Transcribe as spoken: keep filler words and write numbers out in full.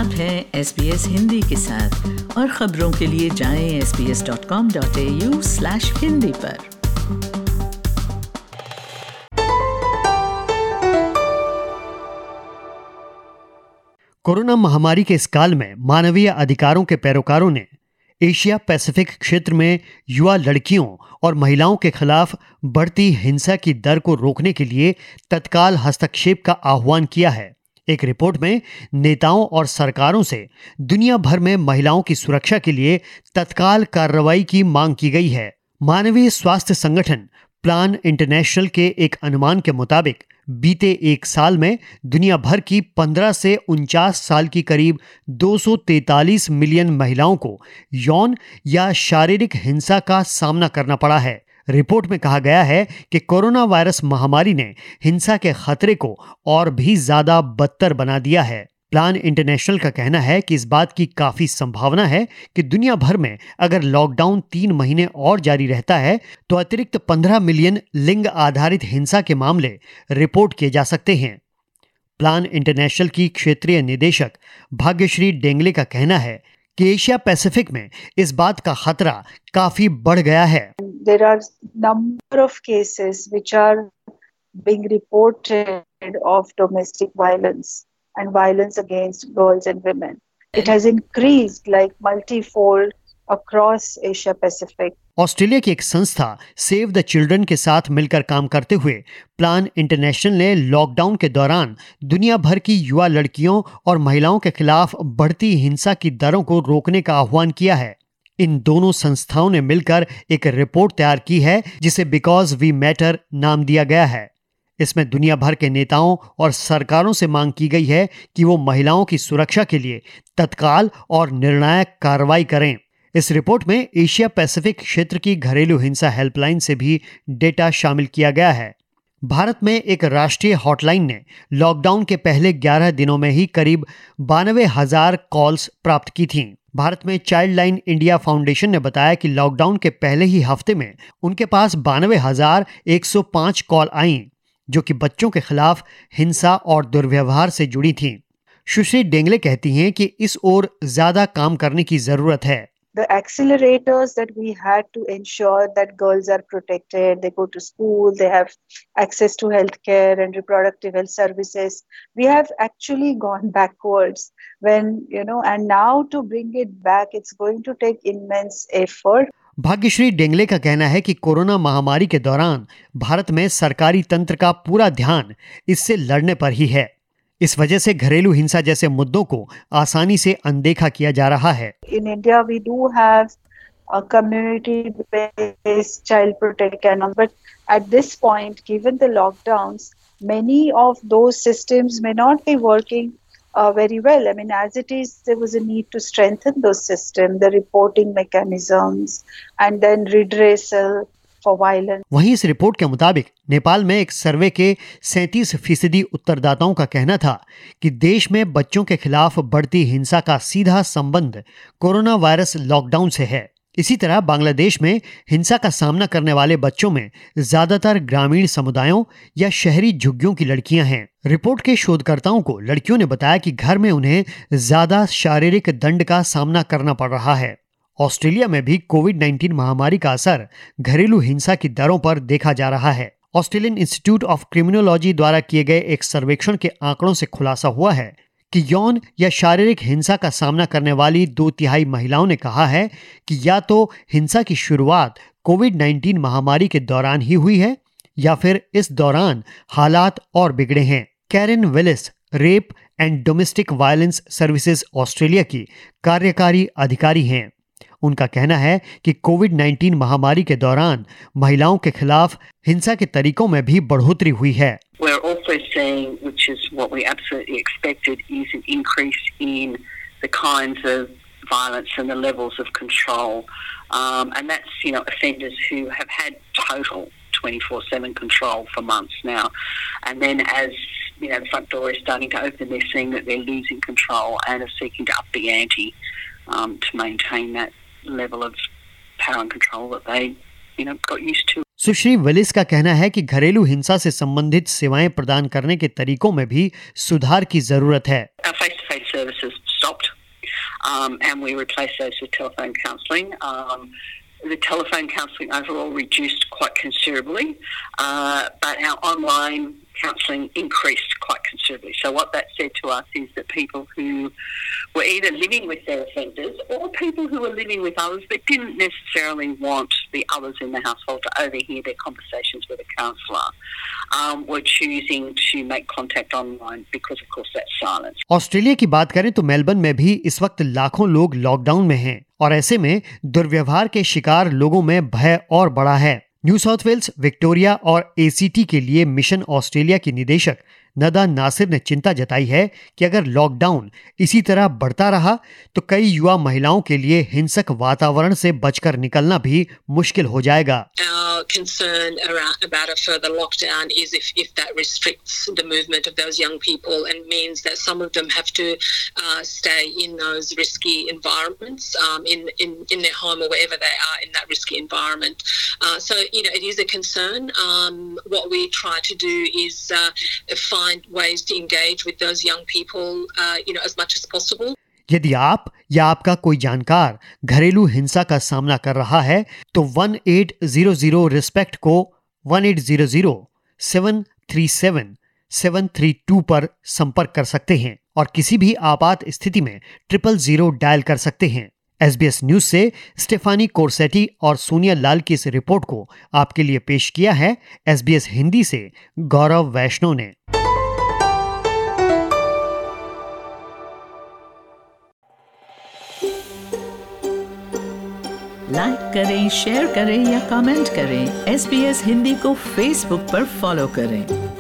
आप हैं S B S Hindi के साथ और खबरों के लिए जाएं S B S dot com dot A U slash Hindi पर। कोरोना महामारी के इस काल में मानवीय अधिकारों के पैरोकारों ने एशिया पैसिफिक क्षेत्र में युवा लड़कियों और महिलाओं के खिलाफ बढ़ती हिंसा की दर को रोकने के लिए तत्काल हस्तक्षेप का आह्वान किया है। एक रिपोर्ट में नेताओं और सरकारों से दुनिया भर में महिलाओं की सुरक्षा के लिए तत्काल कार्रवाई की मांग की गई है। मानवीय स्वास्थ्य संगठन प्लान इंटरनेशनल के एक अनुमान के मुताबिक बीते एक साल में दुनिया भर की पंद्रह से उनचास साल की करीब दो सौ तैंतालीस मिलियन महिलाओं को यौन या शारीरिक हिंसा का सामना करना पड़ा है। रिपोर्ट में कहा गया है कि कोरोना वायरस महामारी ने हिंसा के खतरे को और भी ज्यादा बदतर बना दिया है। प्लान इंटरनेशनल का कहना है कि इस बात की काफी संभावना है कि दुनिया भर में अगर लॉकडाउन तीन महीने और जारी रहता है तो अतिरिक्त पंद्रह मिलियन लिंग आधारित हिंसा के मामले रिपोर्ट किए जा सकते हैं। प्लान इंटरनेशनल की क्षेत्रीय निदेशक भाग्यश्री डेंगले का कहना है कि एशिया पैसिफिक में इस बात का खतरा काफी बढ़ गया है। There are number of cases which are being reported of domestic violence and violence against girls and women. It has increased like multifold across Asia Pacific. Australia की एक संस्था सेव द चिल्ड्रन के साथ मिलकर काम करते हुए प्लान इंटरनेशनल ने लॉकडाउन के दौरान दुनिया भर की युवा लड़कियों और महिलाओं के खिलाफ बढ़ती हिंसा की दरों को रोकने का आह्वान किया है। इन दोनों संस्थाओं ने मिलकर एक रिपोर्ट तैयार की है जिसे बिकॉज वी मैटर नाम दिया गया है। इसमें दुनिया भर के नेताओं और सरकारों से मांग की गई है कि वो महिलाओं की सुरक्षा के लिए तत्काल और निर्णायक कार्रवाई करें। इस रिपोर्ट में एशिया पैसिफिक क्षेत्र की घरेलू हिंसा हेल्पलाइन से भी डेटा शामिल किया गया है। भारत में एक राष्ट्रीय हॉटलाइन ने लॉकडाउन के पहले ग्यारह दिनों में ही करीब बानवे हजार कॉल्स प्राप्त की थीं। भारत में चाइल्ड लाइन इंडिया फाउंडेशन ने बताया कि लॉकडाउन के पहले ही हफ्ते में उनके पास बानवे हजार एक सौ पांच कॉल आईं जो कि बच्चों के खिलाफ हिंसा और दुर्व्यवहार से जुड़ी थीं। सुश्री डेंगले कहती हैं कि इस ओर ज्यादा काम करने की जरूरत है। The accelerators that we had to ensure that girls are protected, they go to school, they have access to healthcare and reproductive health services. We have actually gone backwards when, you know, and now to bring it back, it's going to take immense effort. Bhagyashree Dengle का कहना है कि corona महामारी के दौरान भारत में सरकारी तंत्र का पूरा ध्यान इससे लड़ने पर ही है। इस वजह से घरेलू हिंसा जैसे मुद्दों को आसानी से अनदेखा किया जा रहा है। In India, we do have a community-based child protection, but at this point, given the lockdowns, many of those systems may not be working uh, very well. I mean, as it is, there was a need to strengthen those systems, the reporting mechanisms, and then redressal for violence. वहीं इस report के मुताबिक नेपाल में एक सर्वे के सैंतीस फीसदी उत्तरदाताओं का कहना था कि देश में बच्चों के खिलाफ बढ़ती हिंसा का सीधा संबंध कोरोना वायरस लॉकडाउन से है। इसी तरह बांग्लादेश में हिंसा का सामना करने वाले बच्चों में ज्यादातर ग्रामीण समुदायों या शहरी झुग्गियों की लड़कियां हैं। रिपोर्ट के शोधकर्ताओं को लड़कियों ने बताया कि घर में उन्हें ज्यादा शारीरिक दंड का सामना करना पड़ रहा है। ऑस्ट्रेलिया में भी कोविड नाइन्टीन महामारी का असर घरेलू हिंसा की दरों पर देखा जा रहा है। ऑस्ट्रेलियन इंस्टीट्यूट ऑफ क्रिमिनोलॉजी द्वारा किए गए एक सर्वेक्षण के आंकड़ों से खुलासा हुआ है कि यौन या शारीरिक हिंसा का सामना करने वाली दो तिहाई महिलाओं ने कहा है कि या तो हिंसा की शुरुआत कोविड नाइन्टीन महामारी के दौरान ही हुई है या फिर इस दौरान हालात और बिगड़े हैं। Karen Willis rape and domestic violence services Australia की कार्यकारी अधिकारी हैं। उनका कहना है कि कोविड नाइन्टीन महामारी के दौरान महिलाओं के खिलाफ हिंसा के तरीकों में भी बढ़ोतरी हुई है। We're also seeing, which is what we absolutely expected, is an increase in the kinds of violence and the levels of control. Um, and that's, you know, offenders who have had total twenty-four seven control for months now. And then as, you know, the front door is starting to open, they're seeing that they're losing control and are seeking to up the ante um, to maintain that level of power and control that they, you know, got used to. Sushri Willis का कहना है कि घरेलू हिंसा से संबंधित सेवाएं प्रदान करने के तरीकों में भी सुधार की जरूरत है। Our face-to-face services stopped um, and we replaced those with telephone counselling. Um, the telephone counselling overall reduced quite considerably, uh, but our online counselling increased quite considerably. So what that said to us is that people who were either living with their offenders or people who were living with others but didn't necessarily want the others in the household to overhear their conversations with a counsellor um, were choosing to make contact online because, of course, that's silence. Australia की बात करें तो Melbourne में भी इस वक्त लाखों लोग लॉकडाउन में हैं और ऐसे में दुर्व्यवहार के शिकार लोगों में भय और बढ़ा है। न्यू साउथ वेल्स, विक्टोरिया और एसीटी के लिए मिशन ऑस्ट्रेलिया की निदेशक नदा नासिर ने चिंता जताई है कि अगर लॉकडाउन इसी तरह बढ़ता रहा तो कई युवा महिलाओं के लिए हिंसक वातावरण से बचकर निकलना भी मुश्किल हो जाएगा। Our concern around, about a further lockdown is if, if that restricts the movement of those young people and means that some of them have to uh, stay in those risky environments, um, in, in, in their home or wherever they are in that risky environment. Uh, so, you know, it is a concern. Um, what we try to do is uh, find ways to engage with those young people, uh, you know, as much as possible. यदि आप या आपका कोई जानकार घरेलू हिंसा का सामना कर रहा है तो one eight zero zero respect को one eight zero zero seven three seven seven three two पर संपर्क कर सकते हैं और किसी भी आपात स्थिति में ट्रिपल जीरो डायल कर सकते हैं। एसबीएस न्यूज से स्टेफानी कोरसेटी और सोनिया लाल की इस रिपोर्ट को आपके लिए पेश किया है एसबीएस हिंदी से गौरव वैष्णव ने। लाइक करें, शेयर करें या कमेंट करें। एसबीएस हिंदी को फेसबुक पर फॉलो करें।